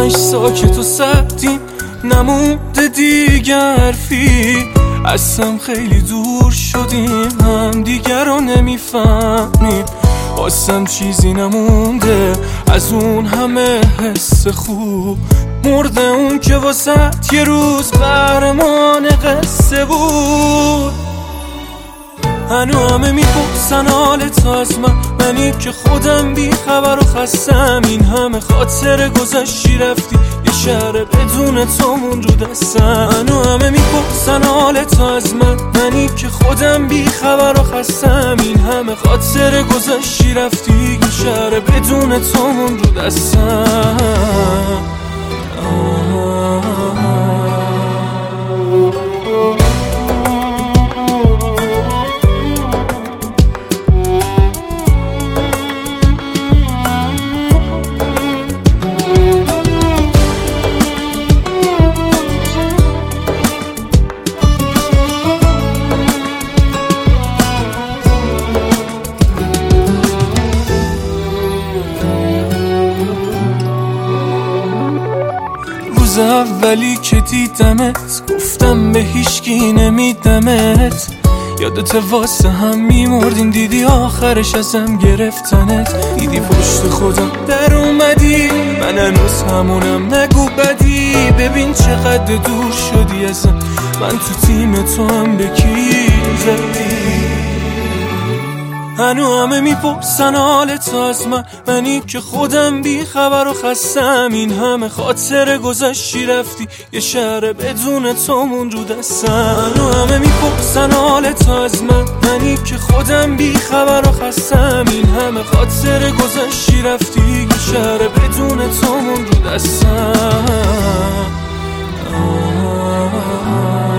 همش ساکت و سبتیم، نمونده دیگر حرفی. اصلا خیلی دور شدیم، هم دیگر رو نمیفهمیم. واسم چیزی نمونده از اون همه حس خوب. مرده اون که واسه یه روز قهرمان قصه بود. هنو همه میپرسن حال تو از منی که خودم بی خبر و خستم. این همه خاطر گذشتی رفتی، یه شهر بدون تو مون رو دستم. هنو همه میپرسن حال تو از منی که خودم بی خبر و خستم. این همه خاطر گذشتی رفتی، یه شهر بدون تو مون رو دستم. روز اولی که دیدمت گفتم به هیچکی نمیدمت. یادت واسه هم میمردین، دیدی آخرش ازم گرفتنت. دیدی پشت خودم در اومدی، من هنوز همونم، نگو بدی. ببین چقدر دور شدی ازم، من تو تیم تو هم به کی زدی. هنو همه میپرسن حال تو از منی که خودم بی خبر و خستم. این همه خاطر گذشتی رفتی، یه شهر بدون تو مون رو دستم. هنو همه میپرسن حال تو از منی که خودم بی خبر و خستم. این همه خاطر گذشتی رفتی، یه شهر بدون تو مون رو دستم.